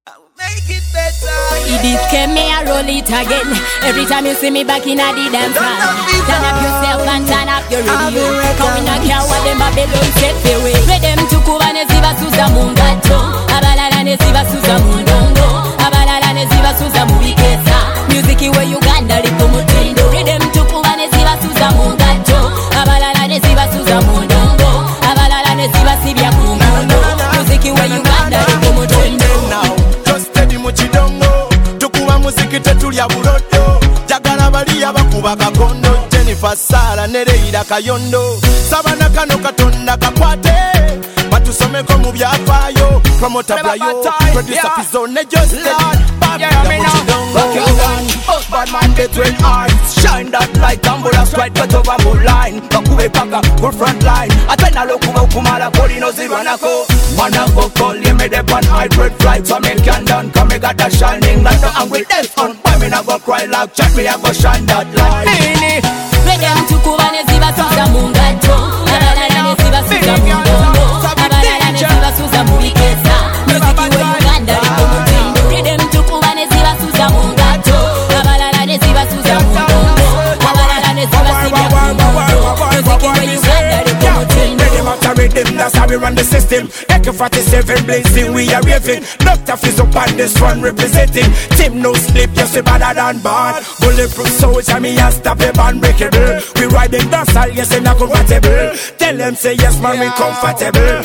Make it better. It came me a roll it again. Every time you see me back in a the dance hall, turn up yourself and turn up your radio. Come in a car while them Babylon set the way. With them to kuba neziva suza mungato, abalala neziva suza mundongo, abalala neziva suza mubikesa. Music iwe Uganda liko mutindo. With them to kuba neziva suza mungato, abalala neziva suza mundongo, abalala neziva sibya kumundo. Music iwe Uganda liko mutindo. Muziki tulya bulodo jagala bali abakuba kakondo Jennifer Sala nereira kayondo sabana kano katonda kakwate batusomeko mu byafaayo promoter byayo producer Pizzo ne just bad man get when eyes shine that light ambula straight cut over full line bakube paka full front line atena lokuba kumala polino zirwanako manako call you me the one hybrid flight so me can done come me got a shining light and with them on why me not go cry like check me I go shine that light Redem tukuba neziba suza mungato abalala neziba suza mundongo abalala neziba suza mubikesa muziki we Uganda liko mutindo Redem tukuba neziba suza mungato abalala neziba suza mundongo abalala neziba sibya kumundo muziki we Uganda liko mutindo Rhythm, that's how we run the system. AK-47 blazing, we are raving. Dr. Fizz up on this one representing. Team no sleep, just a better than bad. Bulletproof soldier, me unstoppable, unbreakable. We riding dancehall, yes, and not compatible. Tell them say yes, man, we comfortable.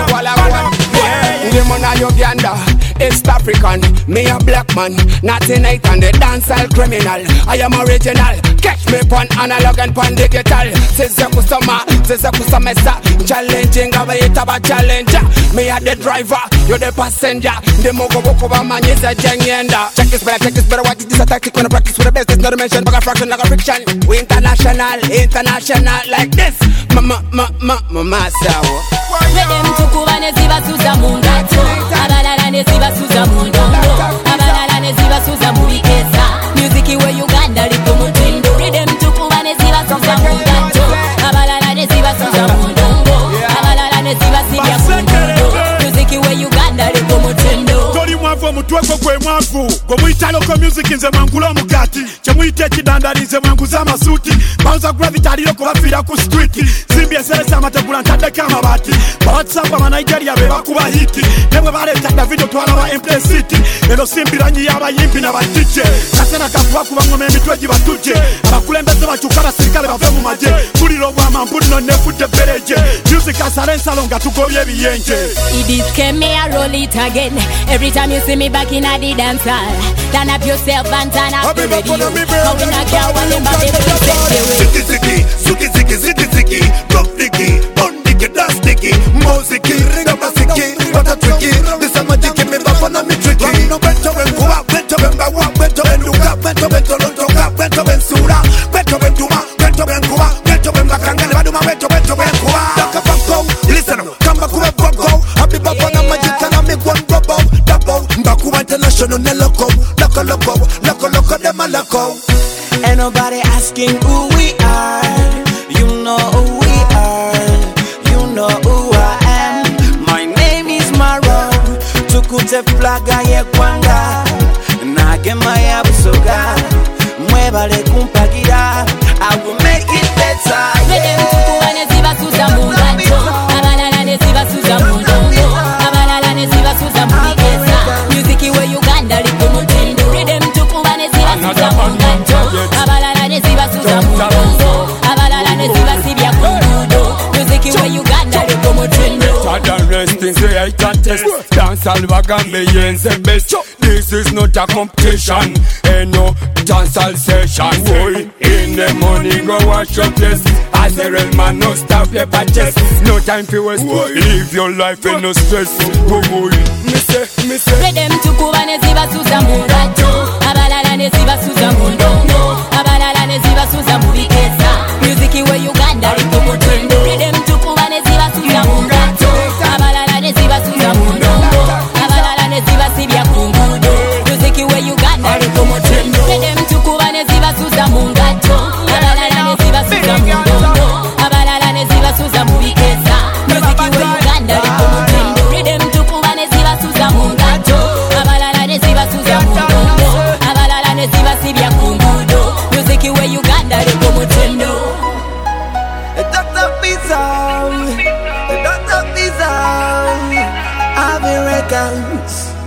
The man of Uganda, East African. Me a black man, not tonight and the dancehall criminal. I am original. Catch me pon analog and pon digital. Since you kusama, challenging, I hit about challenger. Me a the driver, you the passenger. The mogo boko man is a jangenda. Check this better, watch this a tactic when I practice with the best. There's not a mention, but a fraction like a friction. We international like this. Mama sawa. Redem tukuba neziba suza mungato, abalala neziba suza mundongo, abalala neziba suza mubikesa. Music iwe Uganda liko mutindo. Redem tukuba neziba suza mungato, abalala neziba suza mundongo, abalala neziba sibya kumundo. Music iwe Uganda liko mutindo. Toli mwavu omutweko gwe mwavu gomuyitalo ko music nze mwangula omugati kyemuyita ekidandali nze mwanguza amasuuti bawuza gravity aliro kubafiira ku street zimbi eseresa amategula ntaddeko amabaati bawatsapp amanigeria be bakuba hiti ne bwe baleeta davido twalaba implicity eno simbiranyi y'abayimbi n'abatije kasena kakuba kuba ngoma emitwe gibatuje abakulembeze bakyuka abasirikale bave mu magye bulira obwamambuli nonnefudde bereje music asala ensalo nga tugobye ebiyenje. It came me a roll it again. Every time you see me back in a the dance hall, turn up yourself and turn up the radio. Come in a car while them Babylon set the way. Ziki, rock dicky, bun dicky, dance dicky, moziki, raba siki, what a tricky. This a magic me bafana me tricky. No better when go out, better when bawa, better when look up, better when tolonga, better when sura, better when duma, better when go out, better when bakangale baduma, better when go out. Daka banko, listen up, come back with banko. Happy bafana magic and I make one double. Baku international ne loco, them a loco. Ain't nobody asking who we are. You know who we are. You know who I am. My name is Maro. Tukute flaga ye kwanga. Nagema ya busoga. Mwebale kumpagira. I will make it better. Redem tukuba neziba suza mungato, abalala neziba suza mundongo, abalala neziba suza mubikesa. Music iwe Uganda liko mutindo. Redem tukuba neziba suza mungato, abalala neziba suza mundongo, abalala neziba sibya kumundo. Music iwe Uganda liko mutindo. Southern resting say I can test. Dance all bagambe yense best. This is not a competition, ain't no dancehall session. Boy, in the morning go wash your face. As a real man, no stop your patches. No time for waste. Live your life in no stress. Boy, me say. Redem tukuba neziba suza mungato, abalala neziba suza mundongo, abalala neziba suza mubikesa. Music iwe Uganda liko mutindo. Redem tukuba neziba suza mungato, abalala neziba suza mundongo, abalala neziba sibya kumundo. Music iwe Uganda liko mutindo. Redem tukuba neziba suza mungato, abalala neziba suza mundongo, abalala neziba suza mubikesa. Music iwe Uganda liko mutindo. Redem tukuba neziba suza mungato, Avi Records.